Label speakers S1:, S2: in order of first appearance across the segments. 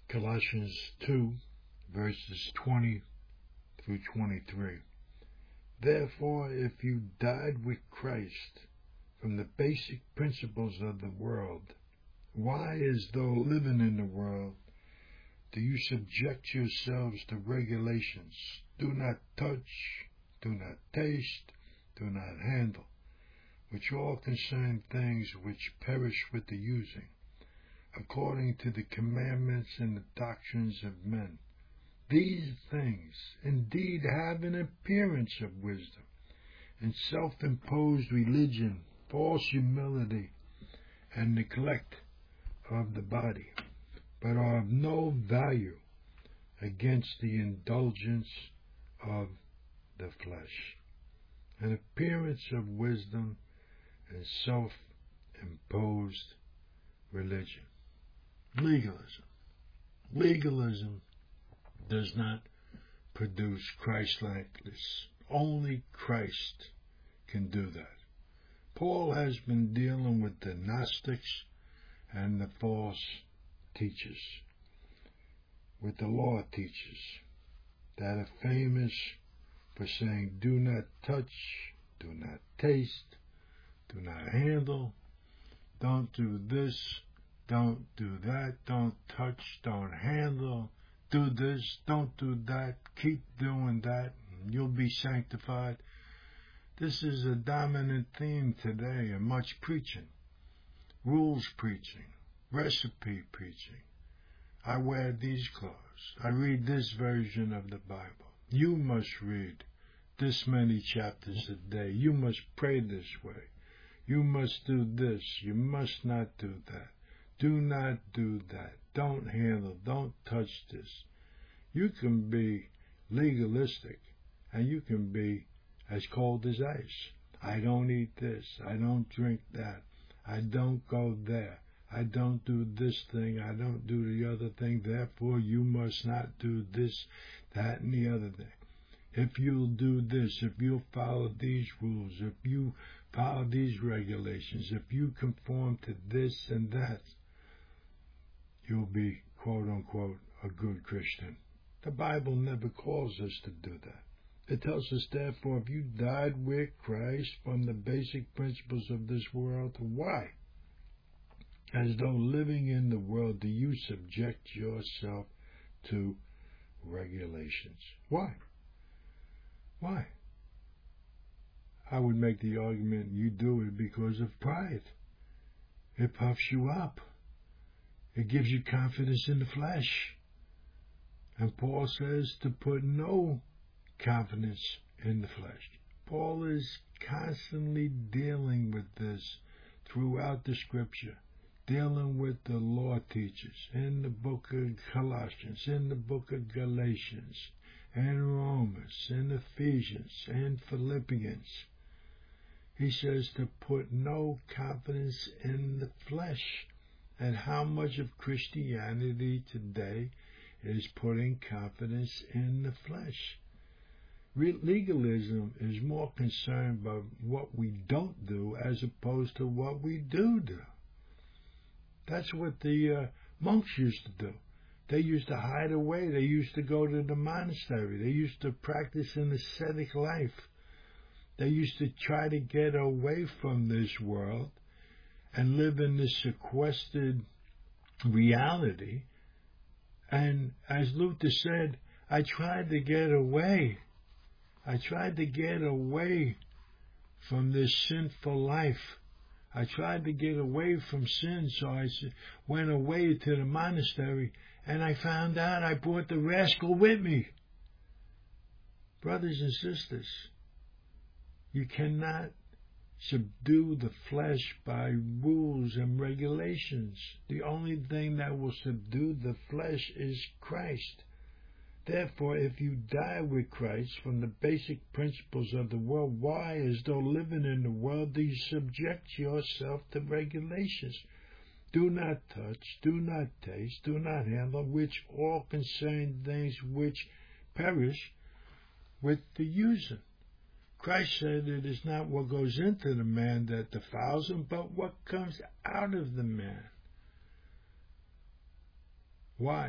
S1: Colossians 2, verses 20 through 23. Therefore, if you died with Christ from the basic principles of the world, why, as though living in the world, do you subject yourselves to regulations? Do not touch, do not taste, do not handle, which all concern things which perish with the using, according to the commandments and the doctrines of men. These things indeed have an appearance of wisdom, and self-imposed religion, false humility, and neglect of the body, but are of no value against the indulgence of the flesh. An appearance of wisdom and self-imposed religion. Legalism. Legalism does not produce Christ-likeness. Only Christ can do that. Paul has been dealing with the Gnostics and the false teachers, with the law teachers that are famous for saying, do not touch, do not taste, do not handle, don't do this, don't do that, don't touch, don't handle, do this, don't do that, keep doing that, and you'll be sanctified. This is a dominant theme today in much preaching. Rules preaching, recipe preaching. I wear these clothes. I read this version of the Bible. You must read this many chapters a day. You must pray this way. You must do this. You must not do that. Do not do that. Don't handle. Don't touch this. You can be legalistic, and you can be as cold as ice. I don't eat this. I don't drink that. I don't go there. I don't do this thing. I don't do the other thing. Therefore, you must not do this, that, and the other thing. If you'll do this, if you'll follow these rules, if you follow these regulations, if you conform to this and that, you'll be, quote unquote, a good Christian. The Bible never calls us to do that. It tells us, therefore, if you died with Christ from the basic principles of this world, why? As though living in the world, do you subject yourself to regulations? Why? Why? I would make the argument you do it because of pride. It puffs you up. It gives you confidence in the flesh. And Paul says to put no confidence in the flesh. Paul is constantly dealing with this throughout the Scripture, dealing with the law teachers in the book of Colossians, in the book of Galatians, and Romans, and Ephesians, and Philippians. He says to put no confidence in the flesh. And how much of Christianity today is putting confidence in the flesh? Legalism is more concerned about what we don't do as opposed to what we do. That's what the monks used to do. They used to hide away. They used to go to the monastery. They used to practice an ascetic life. They used to try to get away from this world and live in this sequestered reality. And as Luther said, I tried to get away. I tried to get away from this sinful life. I tried to get away from sin, so I went away to the monastery, and I found out I brought the rascal with me. Brothers and sisters, you cannot subdue the flesh by rules and regulations. The only thing that will subdue the flesh is Christ. Therefore, if you die with Christ from the basic principles of the world, why, as though living in the world, do you subject yourself to regulations? Do not touch, do not taste, do not handle, which all concern things which perish with the using. Christ said it is not what goes into the man that defiles him, but what comes out of the man. Why?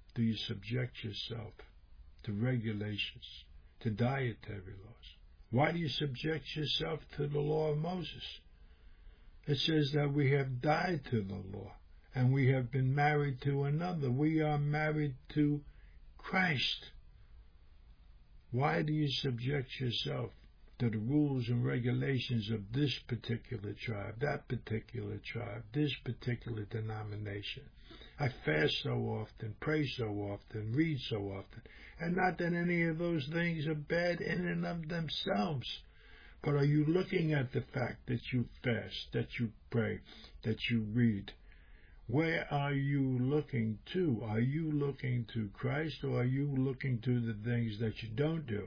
S1: do you subject yourself to regulations, to dietary laws? Why do you subject yourself to the law of Moses? It says that we have died to the law and we have been married to another. We are married to Christ. Why do you subject yourself to the rules and regulations of this particular tribe, that particular tribe, this particular denomination? I fast so often, pray so often, read so often, and not that any of those things are bad in and of themselves. But are you looking at the fact that you fast, that you pray, that you read? Where are you looking to? Are you looking to Christ, or are you looking to the things that you don't do?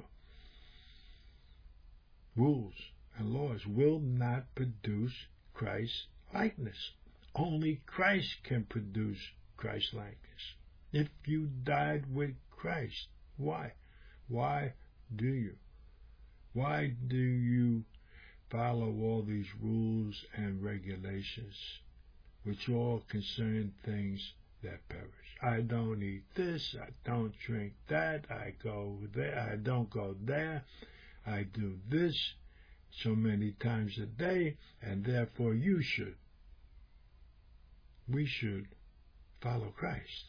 S1: Rules and laws will not produce Christ's likeness. Only Christ can produce Christ's likeness. If you died with Christ, why? Why do you? Why do you follow all these rules and regulations, which all concern things that perish? I don't eat this, I don't drink that, I go there, I don't go there, I do this so many times a day, and therefore you should. We should follow Christ.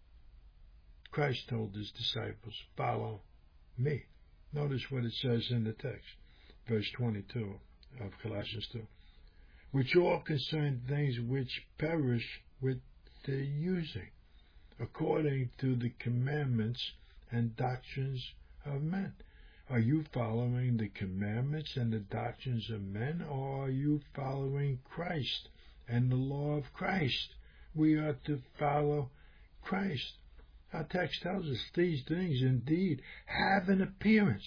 S1: Christ told his disciples, follow me. Notice what it says in the text, verse 22 of Colossians 2, which all concern things which perish with the using, according to the commandments and doctrines of men. Are you following the commandments and the doctrines of men, or are you following Christ and the law of Christ? We are to follow Christ. Our text tells us these things indeed have an appearance.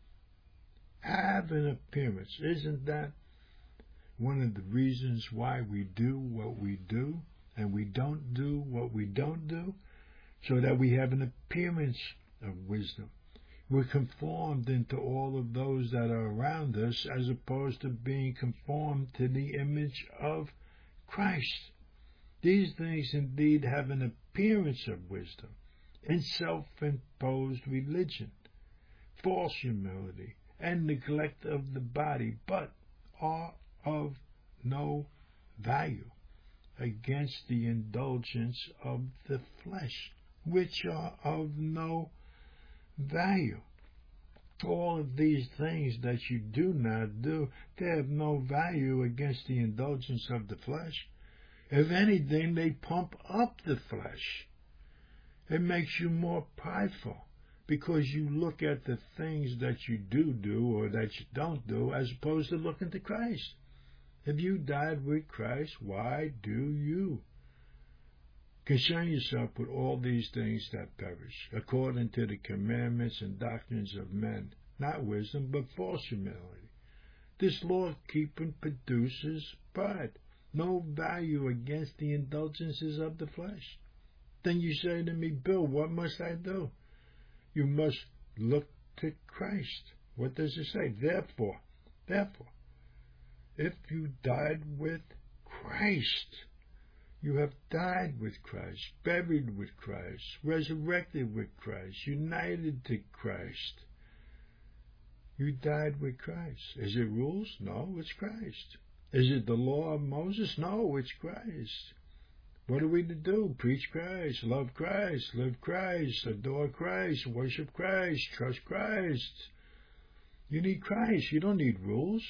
S1: Have an appearance. Isn't that one of the reasons why we do what we do and we don't do what we don't do? So that we have an appearance of wisdom. We're conformed into all of those that are around us as opposed to being conformed to the image of Christ. These things indeed have an appearance of wisdom in self-imposed religion, false humility, and neglect of the body, but are of no value against the indulgence of the flesh, which are of no value. All of these things that you do not do, they have no value against the indulgence of the flesh. If anything, they pump up the flesh. It makes you more prideful because you look at the things that you do or that you don't do as opposed to looking to Christ. If you died with Christ, why do you concern yourself with all these things that perish, according to the commandments and doctrines of men, not wisdom, but false humility? This law-keeping produces pride, no value against the indulgences of the flesh. Then you say to me, Bill, what must I do? You must look to Christ. What does it say? Therefore, if you died with Christ, you have died with Christ, buried with Christ, resurrected with Christ, united to Christ. You died with Christ. Is it rules? No, it's Christ. Is it the law of Moses? No, it's Christ. What are we to do? Preach Christ, love Christ, live Christ, adore Christ, worship Christ, trust Christ. You need Christ. You don't need rules.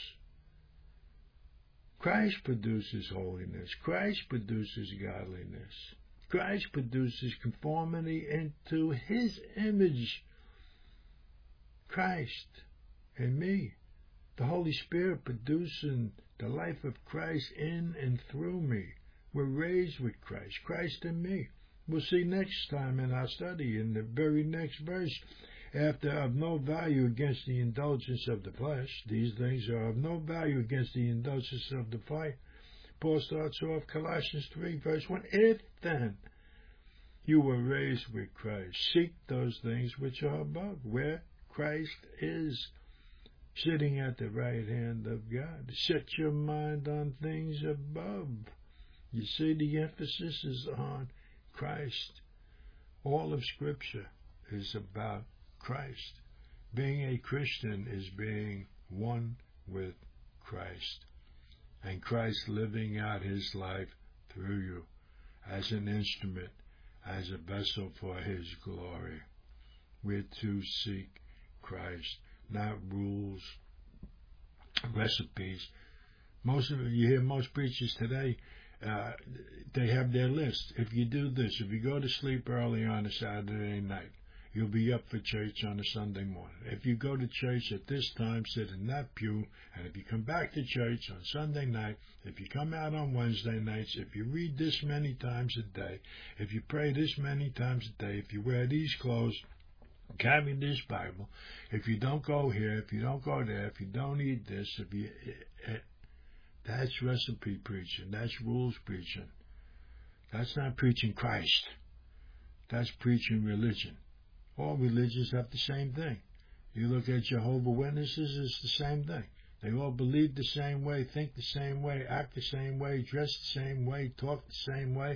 S1: Christ produces holiness. Christ produces godliness. Christ produces conformity into his image. Christ and me. The Holy Spirit producing the life of Christ in and through me. We're raised with Christ. Christ in me. We'll see next time in our study, in the very next verse, after of no value against the indulgence of the flesh. These things are of no value against the indulgence of the flesh. Paul starts off Colossians 3, verse 1. If then you were raised with Christ, seek those things which are above, where Christ is, sitting at the right hand of God. Set your mind on things above. You see, the emphasis is on Christ. All of Scripture is about Christ. Being a Christian is being one with Christ, and Christ living out his life through you as an instrument, as a vessel for his glory. We're to seek Christ, not rules, recipes. You hear most preachers today, they have their list. If you do this, if you go to sleep early on a Saturday night, you'll be up for church on a Sunday morning. If you go to church at this time, sit in that pew, and if you come back to church on Sunday night, if you come out on Wednesday nights, if you read this many times a day, if you pray this many times a day, if you wear these clothes, carry this Bible, if you don't go here, if you don't go there, if you don't eat this, that's recipe preaching. That's rules preaching. That's not preaching Christ. That's preaching religion. All religions have the same thing. You look at Jehovah's Witnesses, it's the same thing. They all believe the same way, think the same way, act the same way, dress the same way, talk the same way.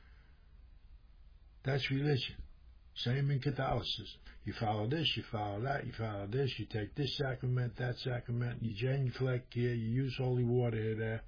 S1: That's religion. Same in Catholicism. You follow this, you follow that, you follow this, you take this sacrament, that sacrament, you genuflect here, you use holy water here, there.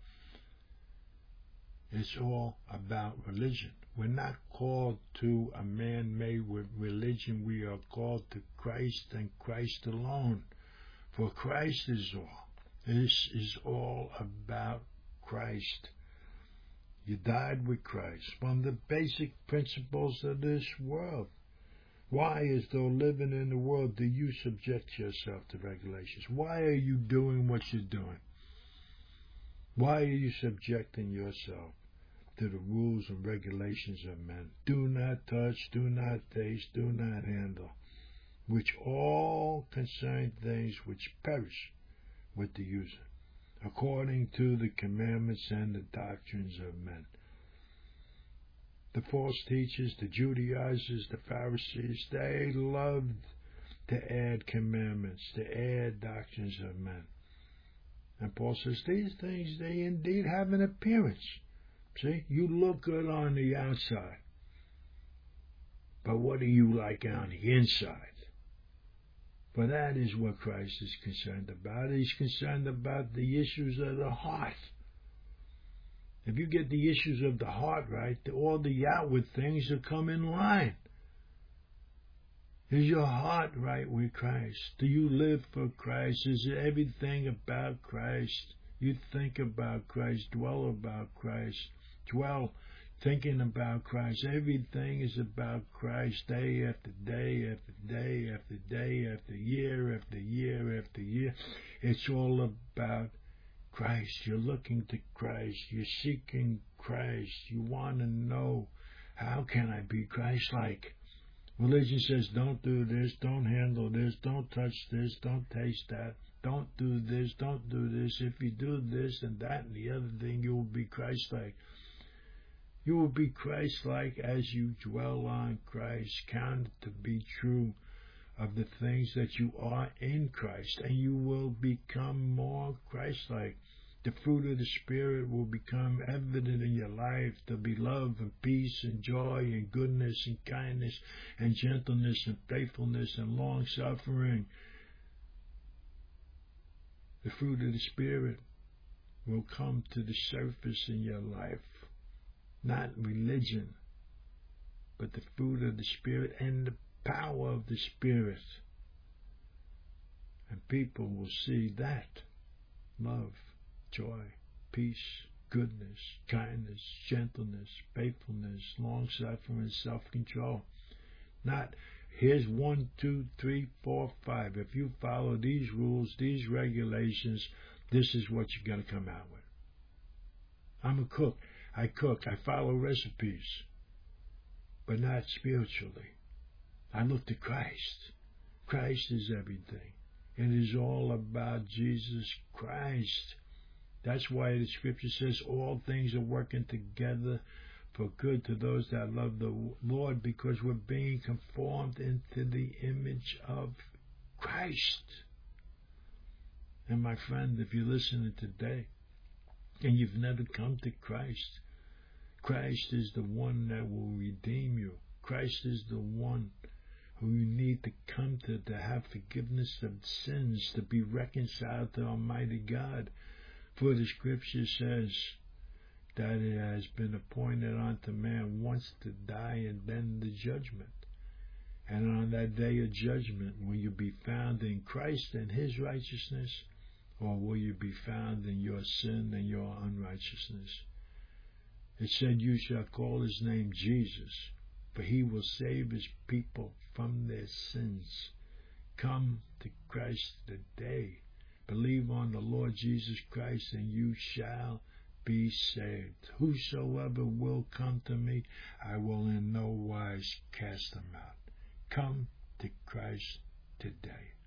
S1: It's all about religion. We're not called to a man-made religion. We are called to Christ and Christ alone. For Christ is all. This is all about Christ. You died with Christ. One of the basic principles of this world. Why, as though living in the world, do you subject yourself to regulations? Why are you doing what you're doing? Why are you subjecting yourself to the rules and regulations of men? Do not touch, do not taste, do not handle, which all concern things which perish with the user, according to the commandments and the doctrines of men. The false teachers, the Judaizers, the Pharisees, they loved to add commandments, to add doctrines of men. And Paul says these things, they indeed have an appearance. See, you look good on the outside, but what are you like on the inside? For that is what Christ is concerned about. He's concerned about the issues of the heart. If you get the issues of the heart right, all the outward things will come in line. Is your heart right with Christ? Do you live for Christ? Is everything about Christ? You think about Christ, dwell about Christ, dwell thinking about Christ. Everything is about Christ, day after day after day after day after year after year after year. It's all about Christ. You're looking to Christ. You're seeking Christ. You want to know, how can I be Christ-like? Religion says, don't do this, don't handle this, don't touch this, don't taste that, don't do this, don't do this. If you do this and that and the other thing, you will be Christ-like. You will be Christ-like as you dwell on Christ, count to be true of the things that you are in Christ, and you will become more Christ-like. The fruit of the Spirit will become evident in your life. There'll be love and peace and joy and goodness and kindness and gentleness and faithfulness and long-suffering. The fruit of the Spirit will come to the surface in your life. Not religion, but the fruit of the Spirit and the power of the Spirit. And people will see that. Love, joy, peace, goodness, kindness, gentleness, faithfulness, long-suffering, self-control. Not, here's 1, 2, 3, 4, 5. If you follow these rules, these regulations, this is what you're going to come out with. I'm a cook. I cook. I follow recipes, but not spiritually. I look to Christ. Christ is everything. It is all about Jesus Christ. That's why the Scripture says all things are working together for good to those that love the Lord, because we're being conformed into the image of Christ. And my friend, if you're listening today and you've never come to Christ, Christ is the one that will redeem you. Christ is the one who you need to come to have forgiveness of sins, to be reconciled to Almighty God. For the Scripture says that it has been appointed unto man once to die and then the judgment. And on that day of judgment, will you be found in Christ and His righteousness, or will you be found in your sin and your unrighteousness? It said, you shall call His name Jesus, for He will save His people from their sins. Come to Christ today. Believe on the Lord Jesus Christ, and you shall be saved. Whosoever will come to me, I will in no wise cast them out. Come to Christ today.